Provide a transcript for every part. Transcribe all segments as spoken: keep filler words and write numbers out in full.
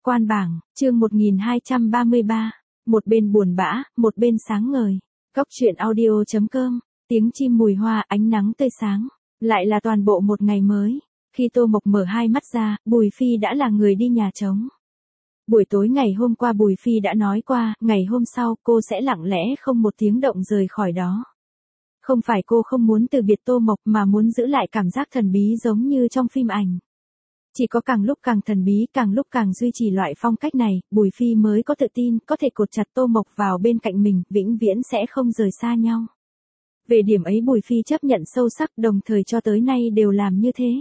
Quan bảng, chương một nghìn hai trăm ba mươi ba. Một bên buồn bã, một bên sáng ngời. Góc truyện audio chấm com, tiếng chim mùi hoa, ánh nắng tươi sáng. Lại là toàn bộ một ngày mới. Khi Tô Mộc mở hai mắt ra, Bùi Phi đã là người đi nhà trống. Buổi tối ngày hôm qua Bùi Phi đã nói qua, ngày hôm sau cô sẽ lặng lẽ không một tiếng động rời khỏi đó. Không phải cô không muốn từ biệt Tô Mộc mà muốn giữ lại cảm giác thần bí giống như trong phim ảnh. Chỉ có càng lúc càng thần bí, càng lúc càng duy trì loại phong cách này, Bùi Phi mới có tự tin, có thể cột chặt Tô Mộc vào bên cạnh mình, vĩnh viễn sẽ không rời xa nhau. Về điểm ấy Bùi Phi chấp nhận sâu sắc, đồng thời cho tới nay đều làm như thế.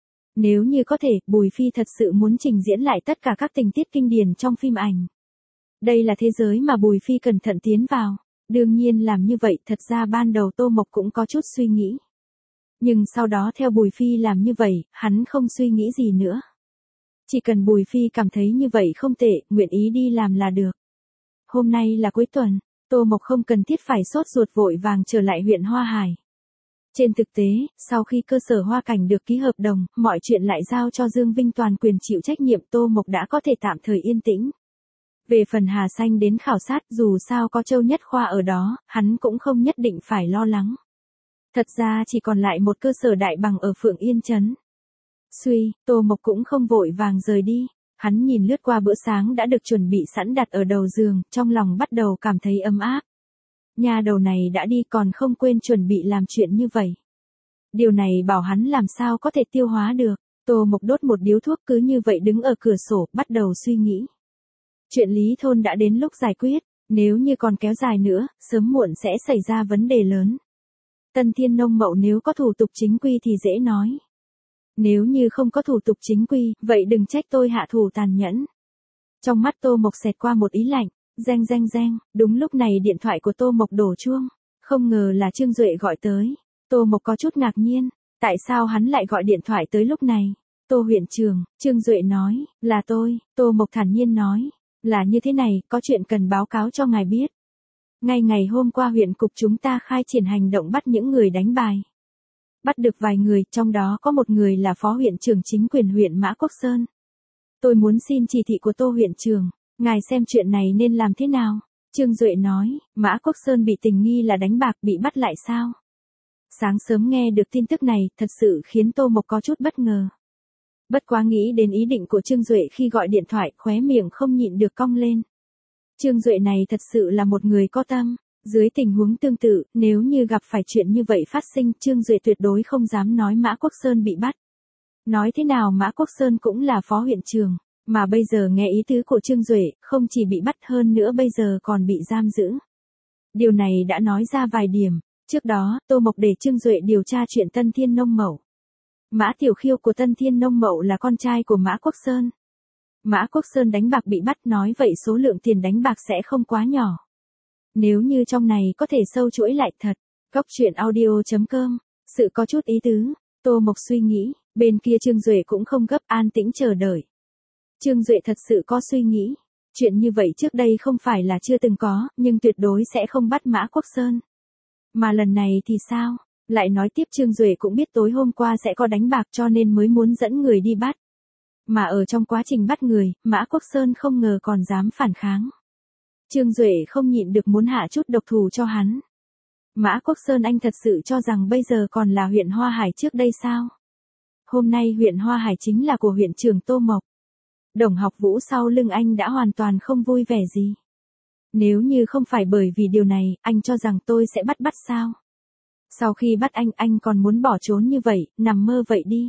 Nếu như có thể, Bùi Phi thật sự muốn trình diễn lại tất cả các tình tiết kinh điển trong phim ảnh. Đây là thế giới mà Bùi Phi cẩn thận tiến vào. Đương nhiên làm như vậy, thật ra ban đầu Tô Mộc cũng có chút suy nghĩ. Nhưng sau đó theo Bùi Phi làm như vậy, hắn không suy nghĩ gì nữa. Chỉ cần Bùi Phi cảm thấy như vậy không tệ, nguyện ý đi làm là được. Hôm nay là cuối tuần, Tô Mộc không cần thiết phải sốt ruột vội vàng trở lại huyện Hoa Hải. Trên thực tế, sau khi cơ sở Hoa Cảnh được ký hợp đồng, mọi chuyện lại giao cho Dương Vinh toàn quyền chịu trách nhiệm, Tô Mộc đã có thể tạm thời yên tĩnh. Về phần Hà Xanh đến khảo sát, dù sao có Châu Nhất Khoa ở đó, hắn cũng không nhất định phải lo lắng. Thật ra chỉ còn lại một cơ sở đại bằng ở Phượng Yên Trấn. Suy, Tô Mộc cũng không vội vàng rời đi. Hắn nhìn lướt qua bữa sáng đã được chuẩn bị sẵn đặt ở đầu giường, trong lòng bắt đầu cảm thấy ấm áp. Nhà đầu này đã đi còn không quên chuẩn bị làm chuyện như vậy. Điều này bảo hắn làm sao có thể tiêu hóa được. Tô Mộc đốt một điếu thuốc cứ như vậy đứng ở cửa sổ, bắt đầu suy nghĩ. Chuyện Lý Thôn đã đến lúc giải quyết, nếu như còn kéo dài nữa, sớm muộn sẽ xảy ra vấn đề lớn. Tân Thiên Nông Mậu nếu có thủ tục chính quy thì dễ nói. Nếu như không có thủ tục chính quy, vậy đừng trách tôi hạ thủ tàn nhẫn. Trong mắt Tô Mộc xẹt qua một ý lạnh, reng reng reng, đúng lúc này điện thoại của Tô Mộc đổ chuông, không ngờ là Trương Duệ gọi tới. Tô Mộc có chút ngạc nhiên, tại sao hắn lại gọi điện thoại tới lúc này? Tô huyện trưởng, Trương Duệ nói, là tôi. Tô Mộc thản nhiên nói, là như thế này, có chuyện cần báo cáo cho ngài biết. Ngay ngày hôm qua huyện cục chúng ta khai triển hành động bắt những người đánh bài. Bắt được vài người, trong đó có một người là phó huyện trưởng chính quyền huyện Mã Quốc Sơn. Tôi muốn xin chỉ thị của Tô huyện trưởng, ngài xem chuyện này nên làm thế nào? Trương Duệ nói, Mã Quốc Sơn bị tình nghi là đánh bạc bị bắt lại sao? Sáng sớm nghe được tin tức này, thật sự khiến Tô Mộc có chút bất ngờ. Bất quá nghĩ đến ý định của Trương Duệ khi gọi điện thoại, khóe miệng không nhịn được cong lên. Trương Duệ này thật sự là một người có tâm. Dưới tình huống tương tự, nếu như gặp phải chuyện như vậy phát sinh, Trương Duệ tuyệt đối không dám nói Mã Quốc Sơn bị bắt. Nói thế nào Mã Quốc Sơn cũng là phó huyện trưởng, mà bây giờ nghe ý tứ của Trương Duệ, không chỉ bị bắt hơn nữa bây giờ còn bị giam giữ. Điều này đã nói ra vài điểm. Trước đó, Tô Mộc để Trương Duệ điều tra chuyện Tân Thiên Nông Mậu. Mã Tiểu Khiêu của Tân Thiên Nông Mậu là con trai của Mã Quốc Sơn. Mã Quốc Sơn đánh bạc bị bắt, nói vậy số lượng tiền đánh bạc sẽ không quá nhỏ. Nếu như trong này có thể sâu chuỗi lại thật. Góc truyện audio chấm com, sự có chút ý tứ. Tô Mộc suy nghĩ, bên kia Trương Duệ cũng không gấp, an tĩnh chờ đợi. Trương Duệ thật sự có suy nghĩ. Chuyện như vậy trước đây không phải là chưa từng có, nhưng tuyệt đối sẽ không bắt Mã Quốc Sơn. Mà lần này thì sao? Lại nói tiếp Trương Duệ cũng biết tối hôm qua sẽ có đánh bạc cho nên mới muốn dẫn người đi bắt. Mà ở trong quá trình bắt người, Mã Quốc Sơn không ngờ còn dám phản kháng. Trương Duệ không nhịn được muốn hạ chút độc thủ cho hắn. Mã Quốc Sơn, anh thật sự cho rằng bây giờ còn là huyện Hoa Hải trước đây sao? Hôm nay huyện Hoa Hải chính là của huyện trưởng Tô Mộc. Đồng Học Vũ sau lưng anh đã hoàn toàn không vui vẻ gì. Nếu như không phải bởi vì điều này, anh cho rằng tôi sẽ bắt bắt sao? Sau khi bắt anh, anh còn muốn bỏ trốn như vậy, nằm mơ vậy đi.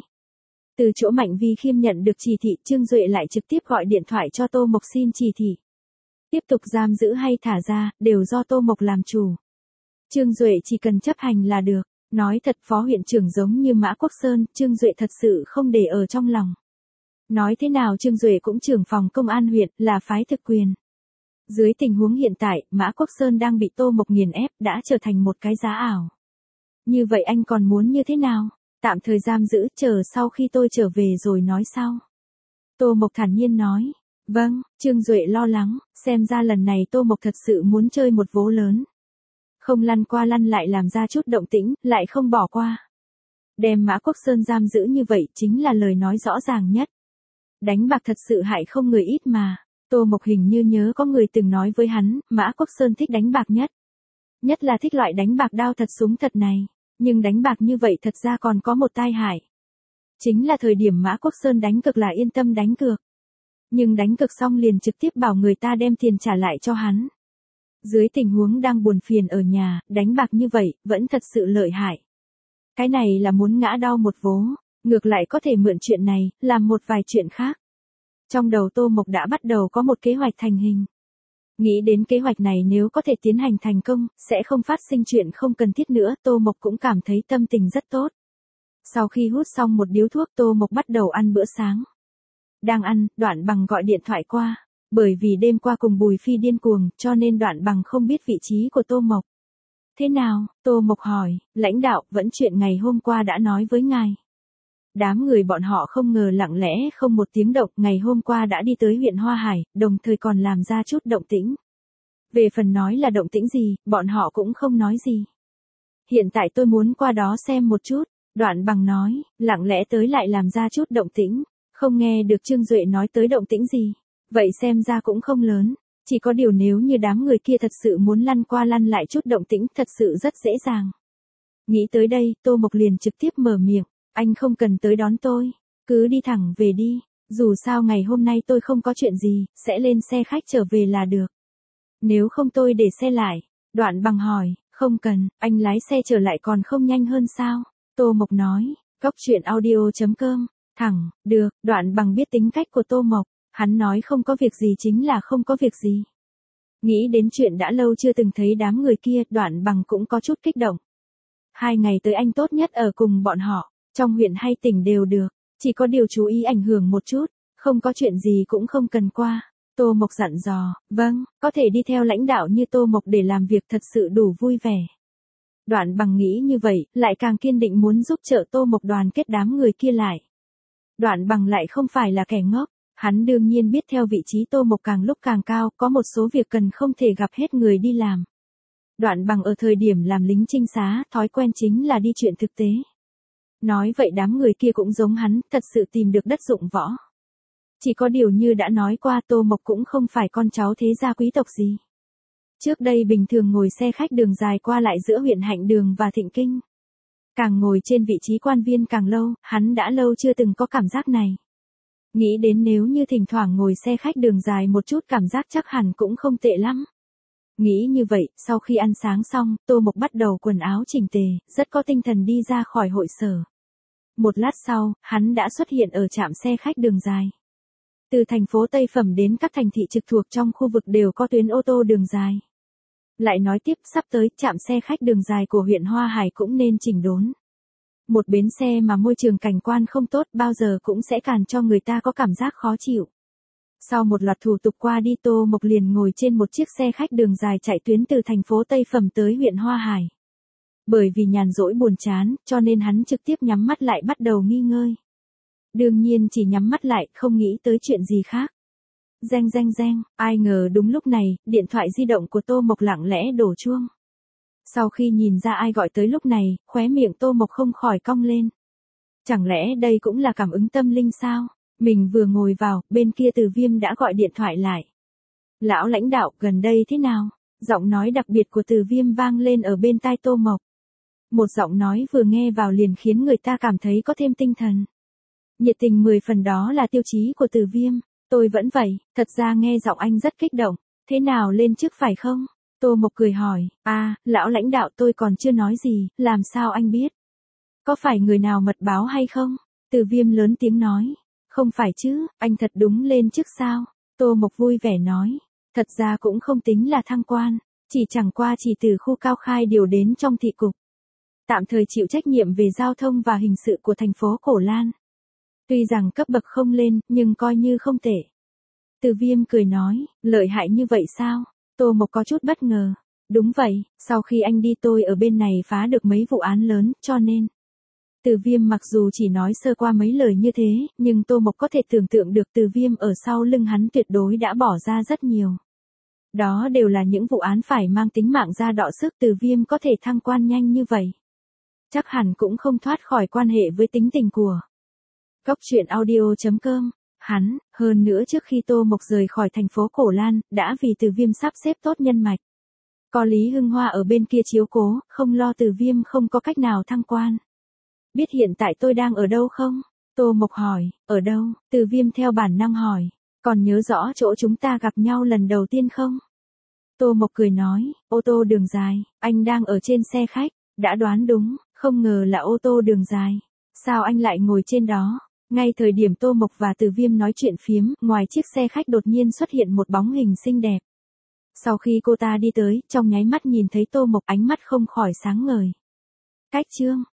Từ chỗ Mạnh Vi Khiêm nhận được chỉ thị, Trương Duệ lại trực tiếp gọi điện thoại cho Tô Mộc xin chỉ thị. Tiếp tục giam giữ hay thả ra, đều do Tô Mộc làm chủ. Trương Duệ chỉ cần chấp hành là được. Nói thật, phó huyện trưởng giống như Mã Quốc Sơn, Trương Duệ thật sự không để ở trong lòng. Nói thế nào Trương Duệ cũng trưởng phòng công an huyện, là phái thực quyền. Dưới tình huống hiện tại, Mã Quốc Sơn đang bị Tô Mộc nghiền ép, đã trở thành một cái giá ảo. Như vậy anh còn muốn như thế nào? Tạm thời giam giữ, chờ sau khi tôi trở về rồi nói sau. Tô Mộc thản nhiên nói. Vâng, Trương Duệ lo lắng, xem ra lần này Tô Mộc thật sự muốn chơi một vố lớn. Không lăn qua lăn lại làm ra chút động tĩnh, lại không bỏ qua. Đem Mã Quốc Sơn giam giữ như vậy chính là lời nói rõ ràng nhất. Đánh bạc thật sự hại không người ít mà. Tô Mộc hình như nhớ có người từng nói với hắn, Mã Quốc Sơn thích đánh bạc nhất. Nhất là thích loại đánh bạc đao thật súng thật này. Nhưng đánh bạc như vậy thật ra còn có một tai hại. Chính là thời điểm Mã Quốc Sơn đánh cược là yên tâm đánh cược. Nhưng đánh cược xong liền trực tiếp bảo người ta đem tiền trả lại cho hắn. Dưới tình huống đang buồn phiền ở nhà, đánh bạc như vậy, vẫn thật sự lợi hại. Cái này là muốn ngã đau một vố, ngược lại có thể mượn chuyện này, làm một vài chuyện khác. Trong đầu Tô Mộc đã bắt đầu có một kế hoạch thành hình. Nghĩ đến kế hoạch này nếu có thể tiến hành thành công, sẽ không phát sinh chuyện không cần thiết nữa, Tô Mộc cũng cảm thấy tâm tình rất tốt. Sau khi hút xong một điếu thuốc Tô Mộc bắt đầu ăn bữa sáng. Đang ăn, Đoạn Bằng gọi điện thoại qua. Bởi vì đêm qua cùng Bùi Phi điên cuồng, cho nên Đoạn Bằng không biết vị trí của Tô Mộc. Thế nào? Tô Mộc hỏi, lãnh đạo, vẫn chuyện ngày hôm qua đã nói với ngài. Đám người bọn họ không ngờ lặng lẽ không một tiếng động, ngày hôm qua đã đi tới huyện Hoa Hải, đồng thời còn làm ra chút động tĩnh. Về phần nói là động tĩnh gì, bọn họ cũng không nói gì. Hiện tại tôi muốn qua đó xem một chút, Đoạn Bằng nói, lặng lẽ tới lại làm ra chút động tĩnh, không nghe được Trương Duệ nói tới động tĩnh gì. Vậy xem ra cũng không lớn, chỉ có điều nếu như đám người kia thật sự muốn lăn qua lăn lại chút động tĩnh thật sự rất dễ dàng. Nghĩ tới đây, Tô Mộc liền trực tiếp mở miệng, anh không cần tới đón tôi, cứ đi thẳng về đi, dù sao ngày hôm nay tôi không có chuyện gì, sẽ lên xe khách trở về là được. Nếu không tôi để xe lại, Đoạn Bằng hỏi, không cần, anh lái xe trở lại còn không nhanh hơn sao? Tô Mộc nói, Cóc Truyện Audio chấm com, thẳng, được, Đoạn Bằng biết tính cách của Tô Mộc. Hắn nói không có việc gì chính là không có việc gì. Nghĩ đến chuyện đã lâu chưa từng thấy đám người kia, Đoạn Bằng cũng có chút kích động. Hai ngày tới anh tốt nhất ở cùng bọn họ, trong huyện hay tỉnh đều được, chỉ có điều chú ý ảnh hưởng một chút, không có chuyện gì cũng không cần qua. Tô Mộc dặn dò, vâng, có thể đi theo lãnh đạo như Tô Mộc để làm việc thật sự đủ vui vẻ. Đoạn Bằng nghĩ như vậy, lại càng kiên định muốn giúp trợ Tô Mộc đoàn kết đám người kia lại. Đoạn Bằng lại không phải là kẻ ngốc. Hắn đương nhiên biết theo vị trí Tô Mộc càng lúc càng cao, có một số việc cần không thể gặp hết người đi làm. Đoạn Bằng ở thời điểm làm lính trinh xá, thói quen chính là đi chuyện thực tế. Nói vậy đám người kia cũng giống hắn, thật sự tìm được đất dụng võ. Chỉ có điều như đã nói qua, Tô Mộc cũng không phải con cháu thế gia quý tộc gì. Trước đây bình thường ngồi xe khách đường dài qua lại giữa huyện Hạnh Đường và Thịnh Kinh. Càng ngồi trên vị trí quan viên càng lâu, hắn đã lâu chưa từng có cảm giác này. Nghĩ đến nếu như thỉnh thoảng ngồi xe khách đường dài một chút cảm giác chắc hẳn cũng không tệ lắm. Nghĩ như vậy, sau khi ăn sáng xong, Tô Mộc bắt đầu quần áo chỉnh tề, rất có tinh thần đi ra khỏi hội sở. Một lát sau, hắn đã xuất hiện ở trạm xe khách đường dài. Từ thành phố Tây Phẩm đến các thành thị trực thuộc trong khu vực đều có tuyến ô tô đường dài. Lại nói tiếp, sắp tới, trạm xe khách đường dài của huyện Hoa Hải cũng nên chỉnh đốn. Một bến xe mà môi trường cảnh quan không tốt bao giờ cũng sẽ cản cho người ta có cảm giác khó chịu. Sau một loạt thủ tục qua đi, Tô Mộc liền ngồi trên một chiếc xe khách đường dài chạy tuyến từ thành phố Tây Phẩm tới huyện Hoa Hải. Bởi vì nhàn rỗi buồn chán, cho nên hắn trực tiếp nhắm mắt lại bắt đầu nghỉ ngơi. Đương nhiên chỉ nhắm mắt lại, không nghĩ tới chuyện gì khác. Reng reng reng, ai ngờ đúng lúc này, điện thoại di động của Tô Mộc lặng lẽ đổ chuông. Sau khi nhìn ra ai gọi tới lúc này, khóe miệng Tô Mộc không khỏi cong lên. Chẳng lẽ đây cũng là cảm ứng tâm linh sao? Mình vừa ngồi vào, bên kia Từ Viêm đã gọi điện thoại lại. Lão lãnh đạo, gần đây thế nào? Giọng nói đặc biệt của Từ Viêm vang lên ở bên tai Tô Mộc. Một giọng nói vừa nghe vào liền khiến người ta cảm thấy có thêm tinh thần. Nhiệt tình mười phần đó là tiêu chí của Từ Viêm. Tôi vẫn vậy, thật ra nghe giọng anh rất kích động. Thế nào lên trước phải không? Tô Mộc cười hỏi, à, lão lãnh đạo tôi còn chưa nói gì, làm sao anh biết? Có phải người nào mật báo hay không? Từ Viêm lớn tiếng nói, không phải chứ, anh thật đúng lên trước sao? Tô Mộc vui vẻ nói, thật ra cũng không tính là thăng quan, chỉ chẳng qua chỉ từ khu cao khai điều đến trong thị cục. Tạm thời chịu trách nhiệm về giao thông và hình sự của thành phố Cổ Lan. Tuy rằng cấp bậc không lên, nhưng coi như không tệ. Từ Viêm cười nói, lợi hại như vậy sao? Tô Mộc có chút bất ngờ. Đúng vậy, sau khi anh đi tôi ở bên này phá được mấy vụ án lớn, cho nên. Từ Viêm mặc dù chỉ nói sơ qua mấy lời như thế, nhưng Tô Mộc có thể tưởng tượng được Từ Viêm ở sau lưng hắn tuyệt đối đã bỏ ra rất nhiều. Đó đều là những vụ án phải mang tính mạng ra đọ sức, Từ Viêm có thể thăng quan nhanh như vậy. Chắc hẳn cũng không thoát khỏi quan hệ với tính tình của Cóc Truyện Audio chấm com. Hắn, hơn nữa trước khi Tô Mộc rời khỏi thành phố Cổ Lan, đã vì Từ Viêm sắp xếp tốt nhân mạch. Có Lý Hưng Hoa ở bên kia chiếu cố, không lo Từ Viêm không có cách nào thăng quan. Biết hiện tại tôi đang ở đâu không? Tô Mộc hỏi, ở đâu? Từ Viêm theo bản năng hỏi, còn nhớ rõ chỗ chúng ta gặp nhau lần đầu tiên không? Tô Mộc cười nói, ô tô đường dài, anh đang ở trên xe khách, đã đoán đúng, không ngờ là ô tô đường dài. Sao anh lại ngồi trên đó? Ngay thời điểm Tô Mộc và Từ Viêm nói chuyện phiếm, ngoài chiếc xe khách đột nhiên xuất hiện một bóng hình xinh đẹp. Sau khi cô ta đi tới, trong nháy mắt nhìn thấy Tô Mộc ánh mắt không khỏi sáng ngời. Cách Trương,